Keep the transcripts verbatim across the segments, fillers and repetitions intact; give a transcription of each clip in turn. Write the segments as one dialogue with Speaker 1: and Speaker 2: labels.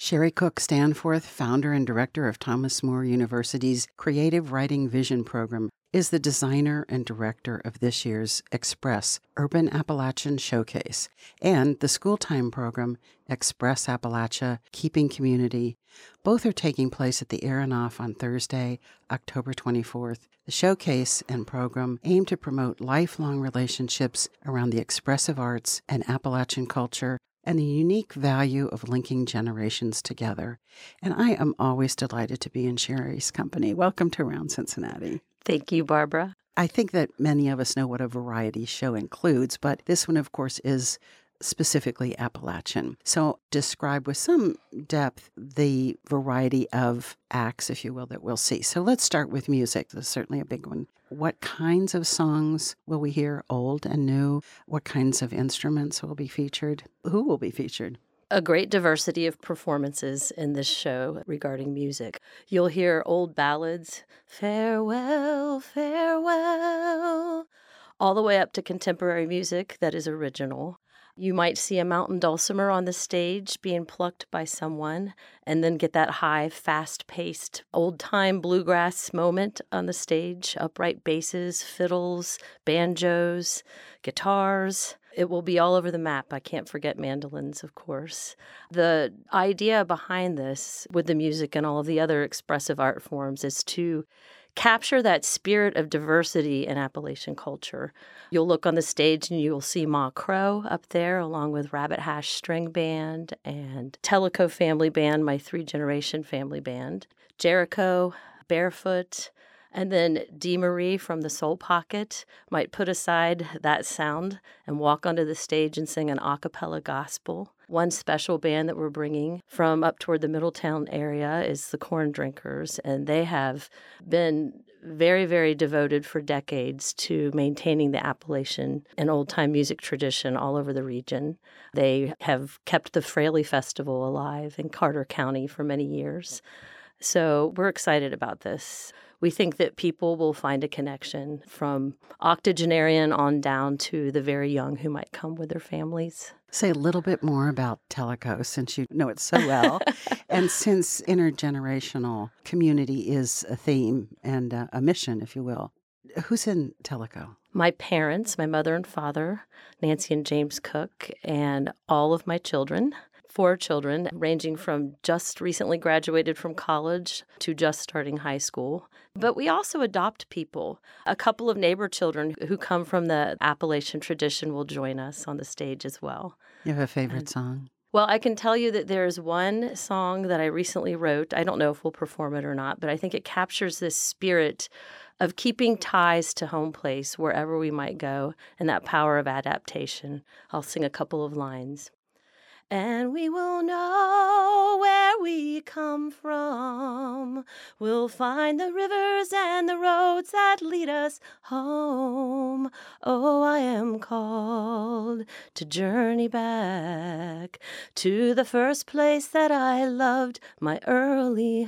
Speaker 1: Sherry Cook Stanforth, founder and director of Thomas More University's Creative Writing Vision Program, is the designer and director of this year's Express Urban Appalachian Showcase and the school-time program Express Appalachia Keeping Community. Both are taking place at the Aronoff on Thursday, October twenty-fourth. The showcase and program aim to promote lifelong relationships around the expressive arts and Appalachian culture and the unique value of linking generations together. And I am always delighted to be in Sherry's company. Welcome to Around Cincinnati.
Speaker 2: Thank you, Barbara.
Speaker 1: I think that many of us know what a variety show includes, but this one, of course, is specifically Appalachian. So describe with some depth the variety of acts, if you will, that we'll see. So let's start with music. That's certainly a big one. What kinds of songs will we hear, old and new? What kinds of instruments will be featured? Who will be featured?
Speaker 2: A great diversity of performances in this show regarding music. You'll hear old ballads, farewell, farewell, all the way up to contemporary music that is original. You might see a mountain dulcimer on the stage being plucked by someone and then get that high, fast-paced, old-time bluegrass moment on the stage, upright basses, fiddles, banjos, guitars. It will be all over the map. I can't forget mandolins, of course. The idea behind this with the music and all of the other expressive art forms is to capture that spirit of diversity in Appalachian culture. You'll look on the stage and you'll see Ma Crow up there along with Rabbit Hash String Band and Tellico Family Band, my three-generation family band, Jericho, Barefoot, and then Dee Marie from the Soul Pocket might put aside that sound and walk onto the stage and sing an a cappella gospel. One special band that we're bringing from up toward the Middletown area is the Corn Drinkers, and they have been very, very devoted for decades to maintaining the Appalachian and old-time music tradition all over the region. They have kept the Fraley Festival alive in Carter County for many years. So we're excited about this. We think that people will find a connection from octogenarian on down to the very young who might come with their families.
Speaker 1: Say a little bit more about Tellico, since you know it so well, and since intergenerational community is a theme and uh, a mission, if you will. Who's in Tellico?
Speaker 2: My parents, my mother and father, Nancy and James Cook, and all of my children. Four children, ranging from just recently graduated from college to just starting high school. But we also adopt people. A couple of neighbor children who come from the Appalachian tradition will join us on the stage as well.
Speaker 1: You have a favorite
Speaker 2: and,
Speaker 1: song?
Speaker 2: Well, I can tell you that there's one song that I recently wrote. I don't know if we'll perform it or not, but I think it captures this spirit of keeping ties to home place wherever we might go and that power of adaptation. I'll sing a couple of lines. And we will know where we come from. We'll find the rivers and the roads that lead us home. Oh, I am called to journey back to the first place that I loved, my early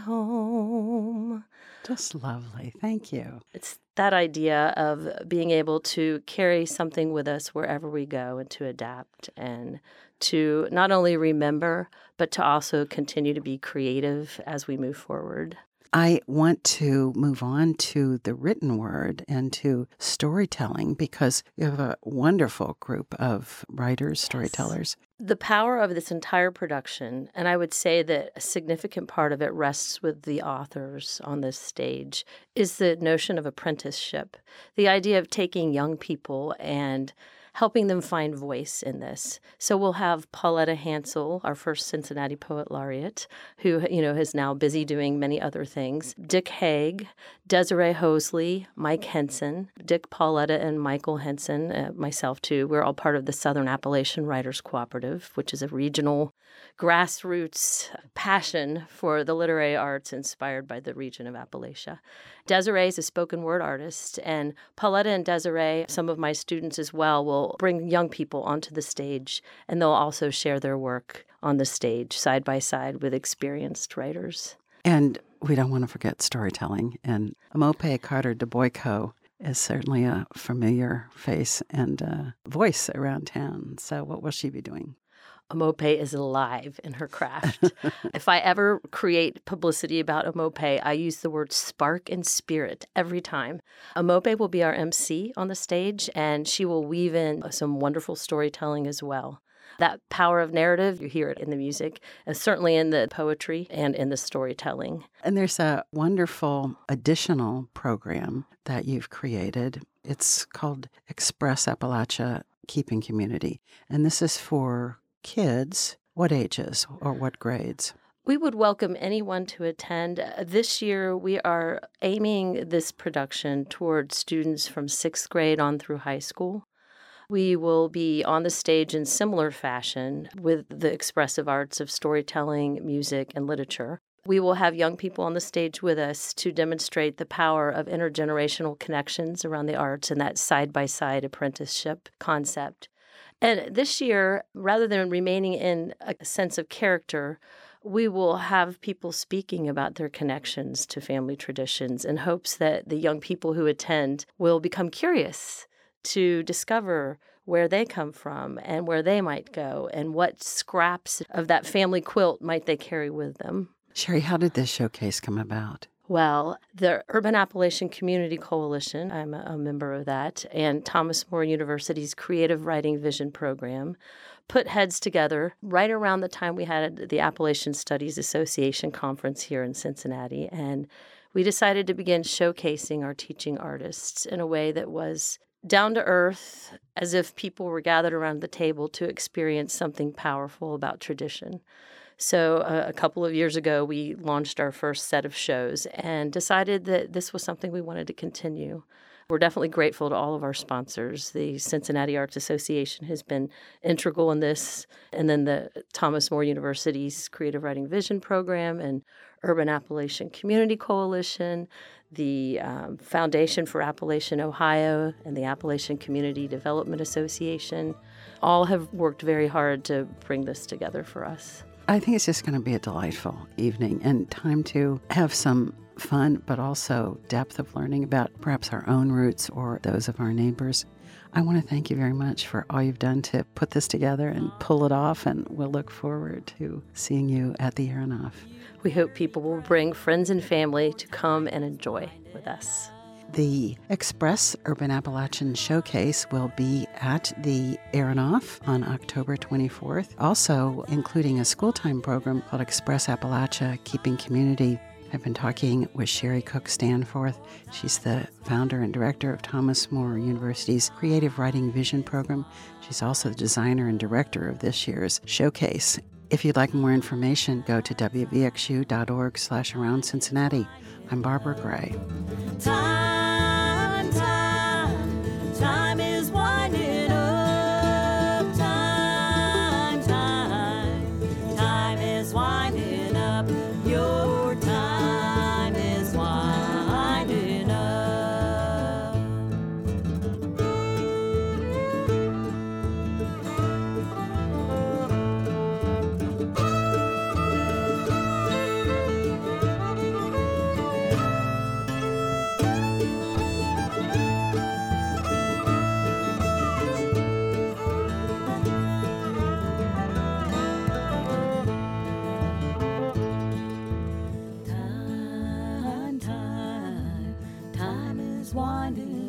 Speaker 2: home.
Speaker 1: Just lovely. Thank you.
Speaker 2: It's that idea of being able to carry something with us wherever we go and to adapt and to not only remember, but to also continue to be creative as we move forward.
Speaker 1: I want to move on to the written word and to storytelling because you have a wonderful group of writers, storytellers.
Speaker 2: Yes. The power of this entire production, and I would say that a significant part of it rests with the authors on this stage, is the notion of apprenticeship, the idea of taking young people and helping them find voice in this. So we'll have Pauletta Hansel, our first Cincinnati Poet Laureate, who, you know, is now busy doing many other things. Dick Haig, Desiree Hosley, Mike Henson, Dick, Pauletta, and Michael Henson, uh, myself too. We're all part of the Southern Appalachian Writers Cooperative, which is a regional grassroots passion for the literary arts inspired by the region of Appalachia. Desiree is a spoken word artist, and Pauletta and Desiree, some of my students as well, will bring young people onto the stage, and they'll also share their work on the stage side by side with experienced writers.
Speaker 1: And we don't want to forget storytelling. And Mope Carter de Boyko is certainly a familiar face and uh, voice around town. So what will she be doing?
Speaker 2: Omope is alive in her craft. If I ever create publicity about Omope, I use the word spark and spirit every time. Omope will be our M C on the stage, and she will weave in some wonderful storytelling as well. That power of narrative, you hear it in the music, and certainly in the poetry and in the storytelling.
Speaker 1: And there's a wonderful additional program that you've created. It's called Express Appalachia Keeping Community. And this is for kids. What ages or what grades?
Speaker 2: We would welcome anyone to attend. Uh, This year, we are aiming this production towards students from sixth grade on through high school. We will be on the stage in similar fashion with the expressive arts of storytelling, music, and literature. We will have young people on the stage with us to demonstrate the power of intergenerational connections around the arts and that side-by-side apprenticeship concept. And this year, rather than remaining in a sense of character, we will have people speaking about their connections to family traditions in hopes that the young people who attend will become curious to discover where they come from and where they might go and what scraps of that family quilt might they carry with them.
Speaker 1: Sherry, how did this showcase come about?
Speaker 2: Well, the Urban Appalachian Community Coalition, I'm a, a member of that, and Thomas More University's Creative Writing Vision program put heads together right around the time we had the Appalachian Studies Association conference here in Cincinnati. And we decided to begin showcasing our teaching artists in a way that was down to earth, as if people were gathered around the table to experience something powerful about tradition. So uh, a couple of years ago, we launched our first set of shows and decided that this was something we wanted to continue. We're definitely grateful to all of our sponsors. The Cincinnati Arts Association has been integral in this, and then the Thomas More University's Creative Writing Vision program and Urban Appalachian Community Coalition, the um, Foundation for Appalachian Ohio, and the Appalachian Community Development Association all have worked very hard to bring this together for us.
Speaker 1: I think it's just going to be a delightful evening and time to have some fun, but also depth of learning about perhaps our own roots or those of our neighbors. I want to thank you very much for all you've done to put this together and pull it off, and we'll look forward to seeing you at the Aronoff.
Speaker 2: We hope people will bring friends and family to come and enjoy with us.
Speaker 1: The Express Urban Appalachian Showcase will be at the Aronoff on October twenty-fourth, also including a school-time program called Express Appalachia Keeping Community. I've been talking with Sherry Cook Stanforth. She's the founder and director of Thomas More University's Creative Writing Vision program. She's also the designer and director of this year's showcase. If you'd like more information, go to w v x u dot org slash around Cincinnati. I'm Barbara Gray.
Speaker 3: Time, time, time is winding up. Time, time, time is winding up. Your time is winding up. Time, time, time is winding